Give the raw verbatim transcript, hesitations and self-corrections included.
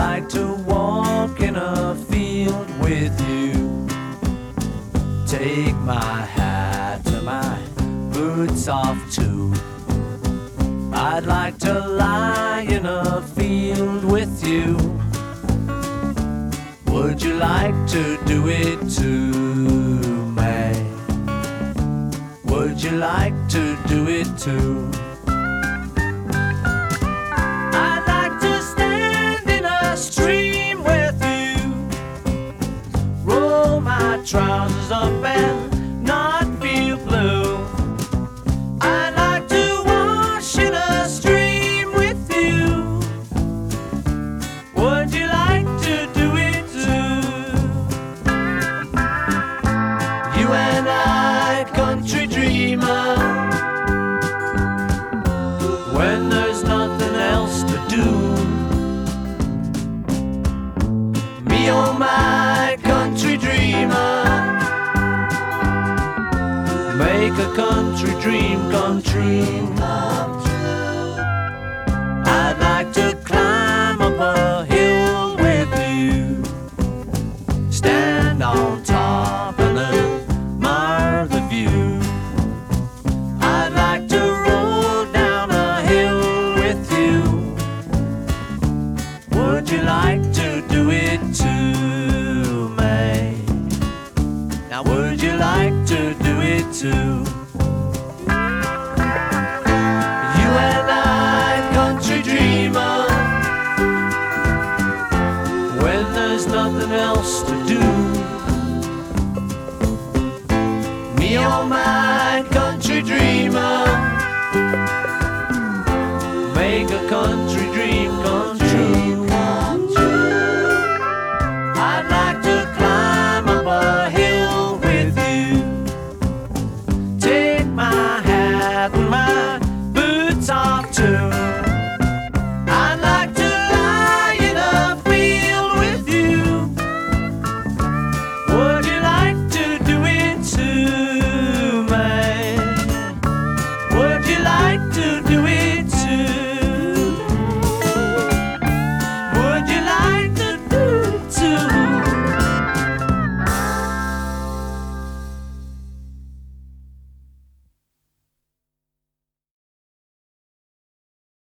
like to walk in a field with you. Take my hat and my boots off too. I'd like to lie in a field with you. Would you like to do it too, May? Would you like to do it too? I'd like to stand in a stream with you, roll my trousers up and not feel blue. I'd like to wash in a stream with you. Would you like to do it too? You and I, country dreamer, when there's nothing else to do. Me oh my country dreamer, make a country dream come true. I'd like to climb up a hill with you, stand on top and admire the view. I'd like to roll down a hill with you. Would you like to do it too, May? Now would you like to do it too? You and I, country dreamer, when there's nothing else to do. Me oh my